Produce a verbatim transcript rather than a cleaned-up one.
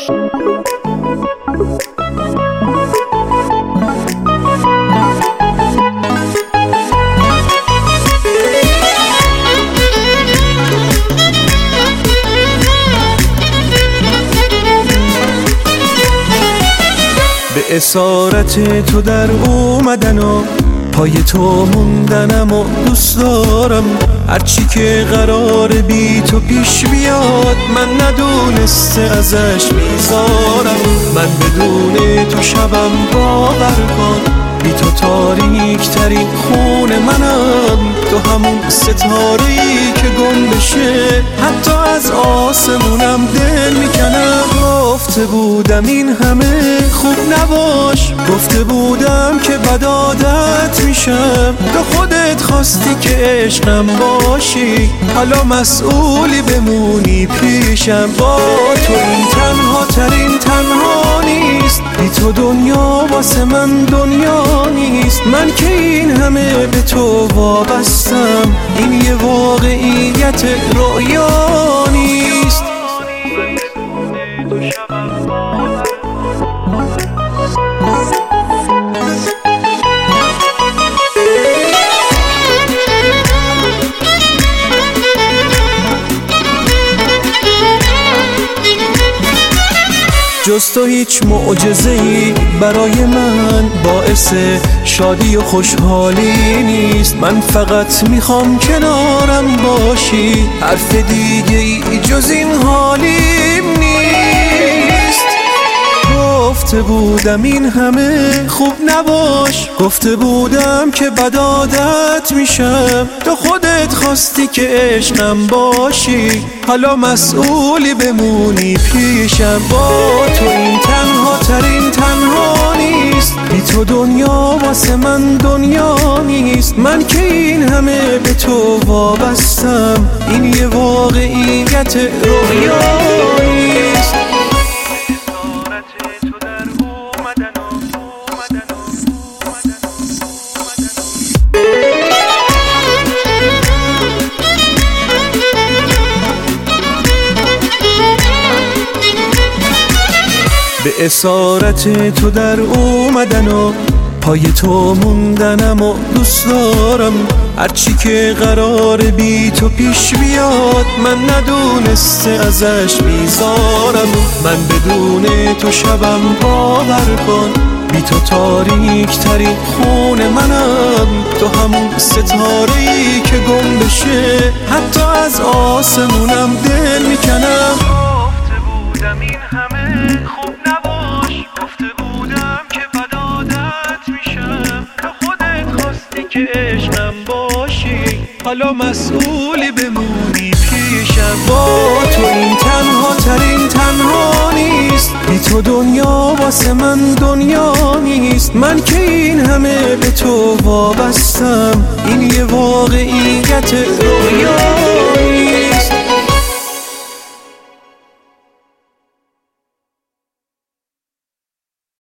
به اسارت تو در اومدن و پای تو موندنم و دوست دارم. هرچی که قرار بی تو پیش بیاد من ندونسته ازش میذارم. من بدون تو شبم باور کن، بی تو تاریک ترین خونه منم. تو همون ستاره‌ای که گم بشه حتی از آسمونم دل میکنم. گفته بودم این همه خوب نباش، گفته بودم که بد عادت میشم. تو خودت خواستی که عشقم باشی، حالا مسئولی بمونی پیشم. با تو این تنها ترین تنها نیست، بی تو دنیا واسه من دنیا نیست. من که این همه به تو وابستم، این یه واقعیت رویا نیست. جز تو هیچ معجزه‌ای برای من باعث شادی و خوشحالی نیست. من فقط میخوام کنارم باشی، حرف دیگه ای جز این حالیم نیست. گفته بودم این همه خوب نباش، گفته بودم که بد عادت میشم. تو خودت خواستی که عشقم باشی، حالا مسئولی بمونی پیشم. با تو این تنها ترین تنها نیست، بی تو دنیا واسه من دنیا نیست. من که این همه به تو وابستم، این یه واقعیت رویا نیست. به اسارت تو در اومدن و پای تو موندنم و دوست دارم. هرچی که قرار بی تو پیش بیاد من ندونسته ازش میذارم. من بدون تو شبم باور کن، بی تو تاریک ترین خونه منم. تو همون ستاره‌ای که گم بشه حتی از آسمونم دل میکنم. گفته بودم این همه خوب نباش، گفته بودم که بد عادت میشم. تو خودت خواستی که عشقم باشی، حالا مسئولی بمونی پیشم. با تو این تنها ترین تنها نیست، بی تو دنیا واسه من دنیا نیست. من که این همه به تو وابستم، این یه واقعیت رویا